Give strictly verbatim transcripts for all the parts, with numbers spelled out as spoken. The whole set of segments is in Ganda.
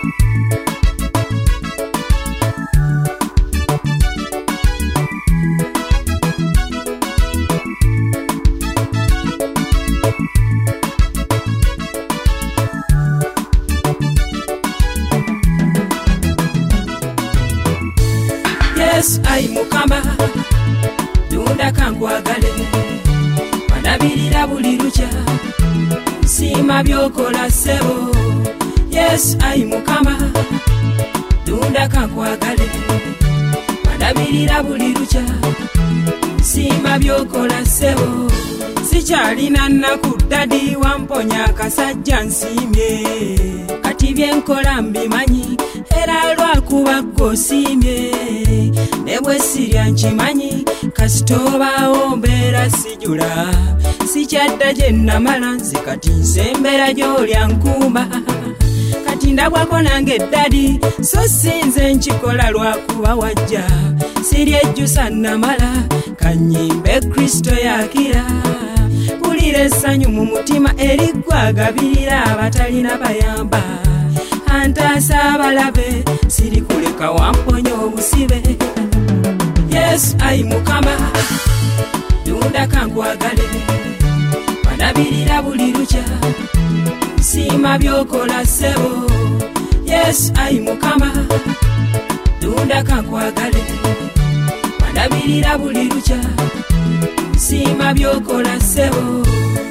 Yesu ai mukama tunda kankwagale wanabirira buli lucha nsima byokola sebo. Yesu ai mukama tunda kankwagale wanabirira buli lucha nsima byokola sebo. Sikyalina nnaku dadi wamponya kasajja nsimye kati byenkola mbimanyi era lwakuba gosiimye ne bwe sirya nkimanyi kasitobaawo mbeera sijula sikyadda gye nnamala nze kati nsembera gy'olya nkumba kati ndabwako nange dadi so sinze nkikola lwakuba wajja siryejjusa nnamala kanyimbe Kristo yakira pulira essanyu mu mutima eriggwagabirira abatalina bayamba antaasa abalabe siri kuleka wamponya obusibe. Yesu ai mukama tunda kankwagale wanabirira buli lucha nsima byokola sebo. Yesu ai mukama tunda kankwagale wanabirira buli lucha nsima byokola sebo.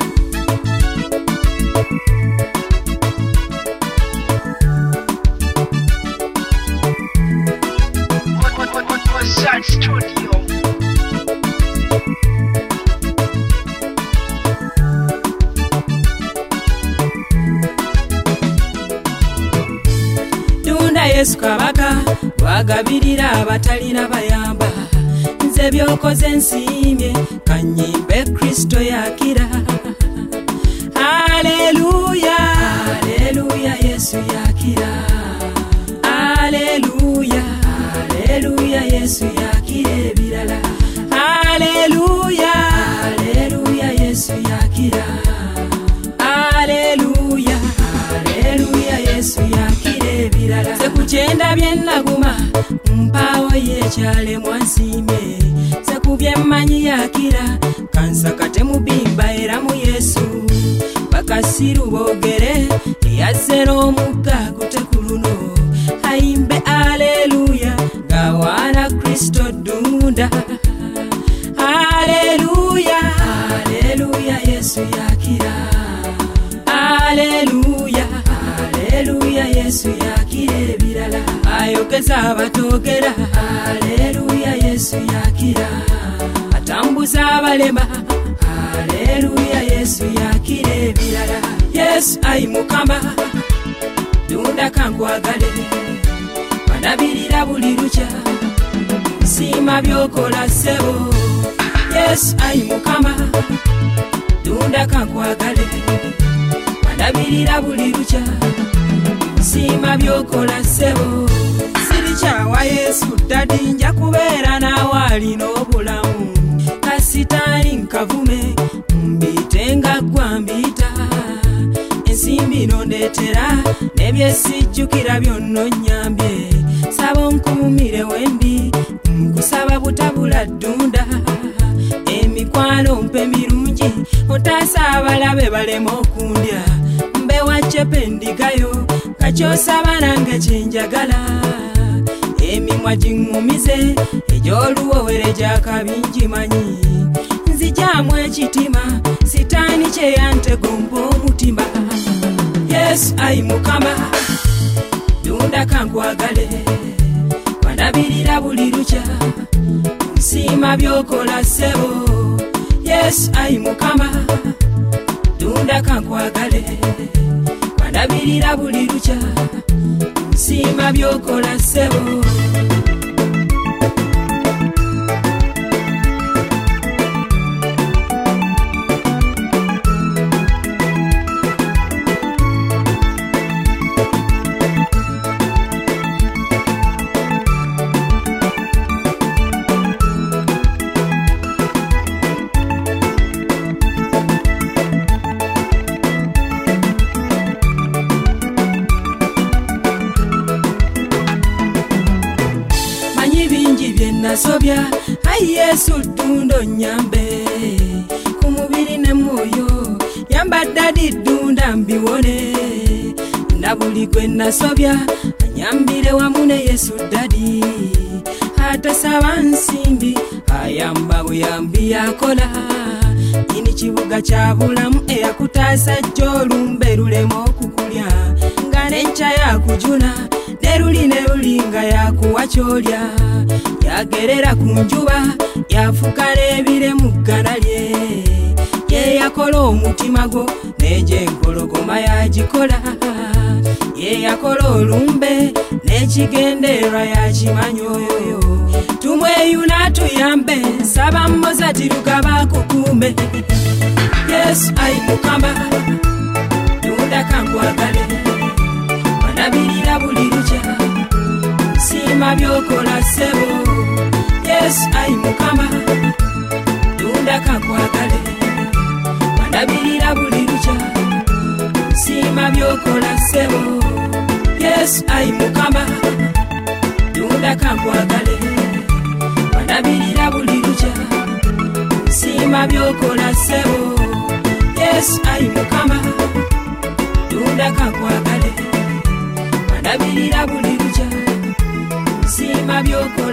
Studio. Tunda Yesu kabaka wagabirira abatalina bayamba nze byokoze nsiimye kanyimbe Kristo yakira. Haleluya haleluya Yesu yakira. Haleluya haleluya Yesu yakira ebirala. Haleluya haleluya Yesu yakira. Haleluya haleluya Yesu yakira ebirala. Sekukyenda byennaguma mpaawo yekyale mwansiimye sekubye mmanyi yakira kansakate mubimba era mu Yesu bakasiru boogere eyazzera omugga gutekuluno ayimbe aleluya gawana Kristo dunda. Aleluya aleluya Yesu yakira. Aleluya aleluya Yesu yakira ebirala. Ayogeza abatogera. Aleluya Yesu yakira. Atambuza abalema. Aleluya Yesu yakira ebirala. Yesu ai mukama tunda kankwagale wanabirira buli lucha nsima byokola sebo. Yesu ai mukama tunda kankwagale wanabirira buli lucha nsima byokola sebo. Sirikyawa Yesu dadi nja kubeera naawe alina obulamu kasitaani nkavume mbite nga ggwa mbita ensimbi nondeetera nebyesijjukira byonna nnyambye saba onkuumire wendi nkusaba butabula ddunda emikwano mpe mirungi otaasa abalabe balema okundya mbewa cepe ndigayo kakyosaba nange kyenjagala emimwa giŋŋumize egy'oluwowere gy'akabingi manyi nzijaamu ekitima sitaani kyeyantegomba omutima. Yesu ai mukama tunda kankwagale wanabirira buli lucha nsima byokola sebo. Yesu ai mukama tunda kankwagale wanabirira buli lucha nsima byokola sebo. nasobya ai Yesu tundo nyambe kumubiri ne moyo yamba dadi dunda mbiwone nabuli kwe nasobya nyambire wamune Yesu dadi hata sawa nsimbi ayamba buyambi yakola ini kibuga kya bulamu eyakutaasa jolumbe lulemo okukulya nga nenca yakujuna neruli neruli nga yakuwa kyolya yagerera ku njuba yafuka n'ebire mu ggana lye ye yakola omutima gwo neje empologoma yagikola ye yakola olumbe n'ekigendererwa yakimanyoyoyo tumweyuna tuyambe saba mmoza tirugaba kukume Yesu ai Mukama tunda kankwagale wanabirira buli lukya sima byokola sebo Yesu ai Mukama tunda kankwagale wanabirira buli lukya sima byokola sebo Yesu ai Mukama tunda kankwagale wanabirira buli lukya sima byokola sebo Yesu ai Mukama tunda kankwagale wanabirira buli lukya sima byokola